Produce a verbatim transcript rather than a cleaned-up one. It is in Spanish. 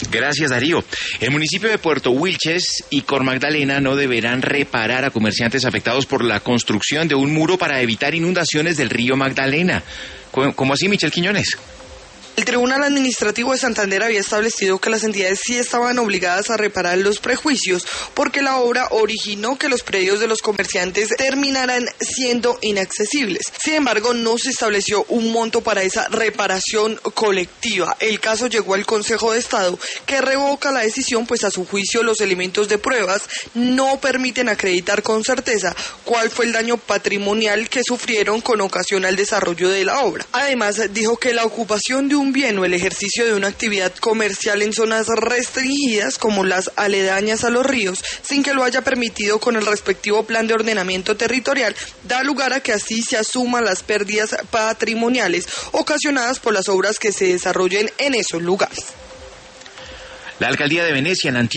Gracias, Darío. El municipio de Puerto Wilches y Cor Magdalena no deberán reparar a comerciantes afectados por la construcción de un muro para evitar inundaciones del río Magdalena. ¿Cómo así, Michel Quiñones? El Tribunal Administrativo de Santander había establecido que las entidades sí estaban obligadas a reparar los prejuicios porque la obra originó que los predios de los comerciantes terminaran siendo inaccesibles. Sin embargo, no se estableció un monto para esa reparación colectiva. El caso llegó al Consejo de Estado, que revoca la decisión, pues a su juicio los elementos de pruebas no permiten acreditar con certeza cuál fue el daño patrimonial que sufrieron con ocasión al desarrollo de la obra. Además, dijo que la ocupación de un un bien o el ejercicio de una actividad comercial en zonas restringidas como las aledañas a los ríos, sin que lo haya permitido con el respectivo plan de ordenamiento territorial, da lugar a que así se asuman las pérdidas patrimoniales ocasionadas por las obras que se desarrollen en esos lugares. La alcaldía de Venecia, en Antioquia,